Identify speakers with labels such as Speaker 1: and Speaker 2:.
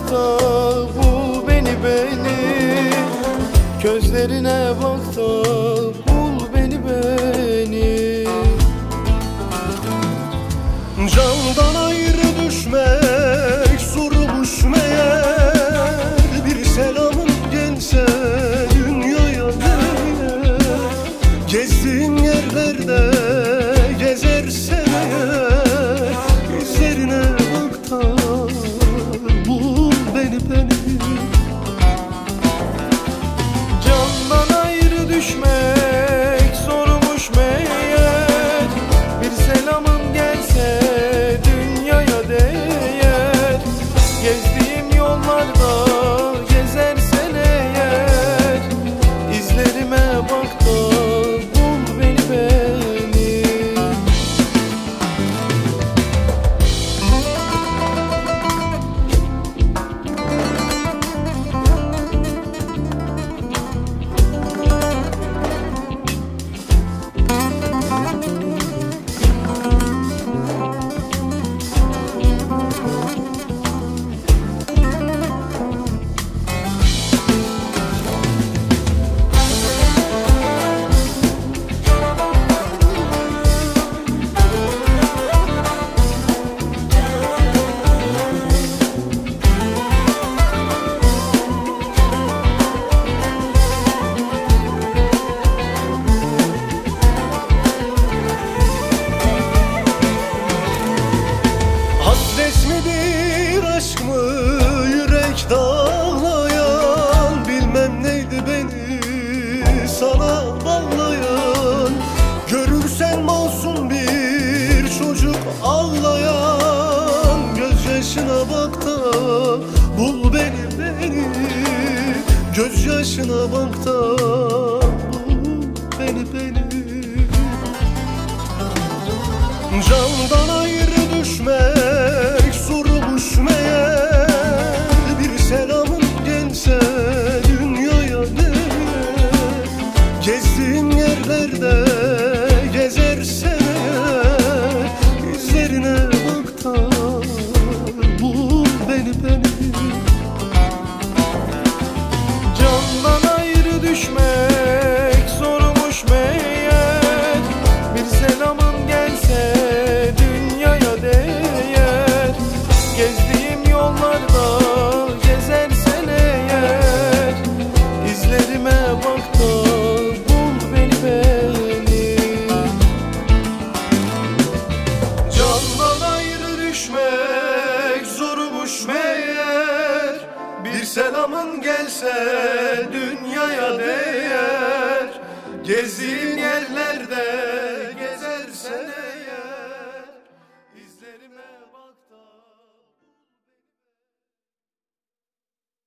Speaker 1: bak da bul beni beni. Gözlerine bak da bul beni beni.
Speaker 2: Candan ayrı düşmek zormuş meğer. Bir selamın gelse dünyaya değer. Gezdiğim yerlerde gezersen eğer, izlerine bak da bul beni beni.
Speaker 1: Candan ayrı düşmek zormuş meğer. Bir selamın gelse dünyaya değer. Gezdiğim yollarda gezersen eğer, izlerime bak da bul beni beni.
Speaker 2: Aşk mı yürek dağlayan, bilmem neydi beni sana bağlayan. Görürsen masum bir çocuk ağlayan, gözyaşına bak da bul beni beni. Gözyaşına bak da bul beni beni. Candan ayrı düşmek zormuş meğer. Bir selamın gelse dünyaya değer. Gezdiğim yerlerde gezersen eğer, izlerine bak da bul beni beni.
Speaker 1: Candan ayrı düşmek zormuş meğer. Bir selamın gelse dünyaya değer. Gezdiğim yollarda gezersen eğer, izlerime bak da bul beni beni. Candan ayrı düşmek zormuş meğer. Bir selamın gelse dünyaya değer. Gezdiğin yerlerde gezersen